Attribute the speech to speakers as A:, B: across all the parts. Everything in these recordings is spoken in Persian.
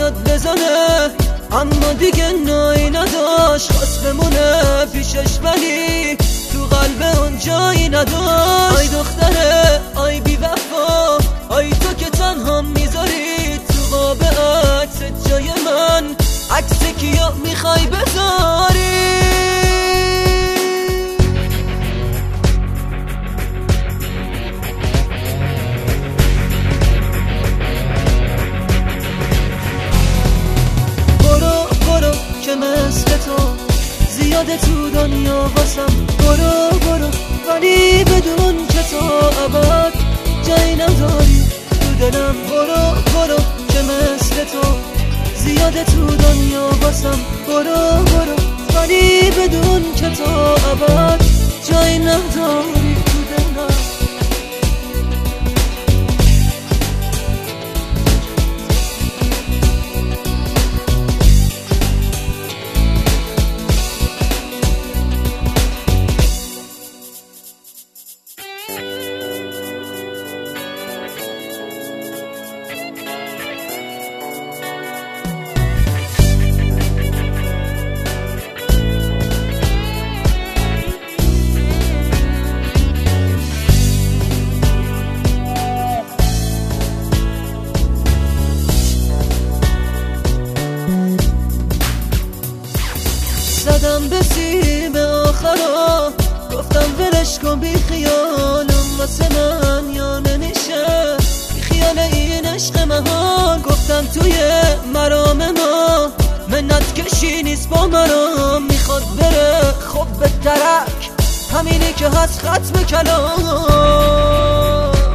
A: میاد بزنه، اما دیگه نایی نداشت، خواست بمونه پیشش ولی تو قلب اون جایی نداشت. آی دختره آی بی وفا، آی تو که تنها میذاری تو قاب عکس جای من، عکس کیو میخوای بذاری؟ که مثل تو زیاده تو دنیا واسم، برو برو ولی بدون که تو ابد جایی نداری تو دلم. برو برو که مثل تو زیاده تو دنیا واسم، برو برو ولی بدون که تو ابد جایی نداری تو دلم. زدم به سیم آخرا، گفتم ولش کن بی خیالم واسه من یا نمیشه بی خیال این عشق مهان. گفتم توی مرام ما منت کشی نیست با مرام، میخواد بره خب به درک همینی که هست ختم کلام.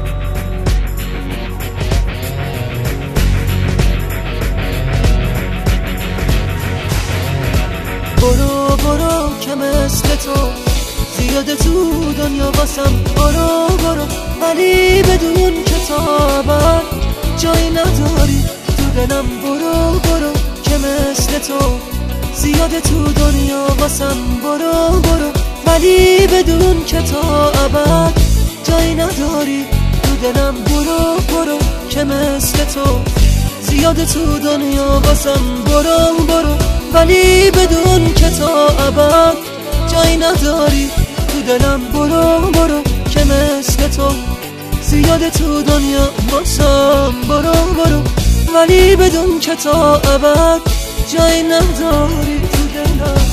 A: برو برو که مثل تو زیاده تو دنیا واسم، برو برو ولی بدون که تو ابد جایی نداری تو دلم. برو برو که مثل تو زیاده تو دنیا واسم، برو برو ولی بدون که تو ابد جایی نداری تو دلم. برو برو که مثل تو زیاده تو دنیا واسم، برو برو ولی بدون که تو ابد جایی نداری تو دلم. برو برو که مثل تو زیاده تو دنیا واسم، برو برو ولی بدون که تو ابد جایی نداری تو دلم.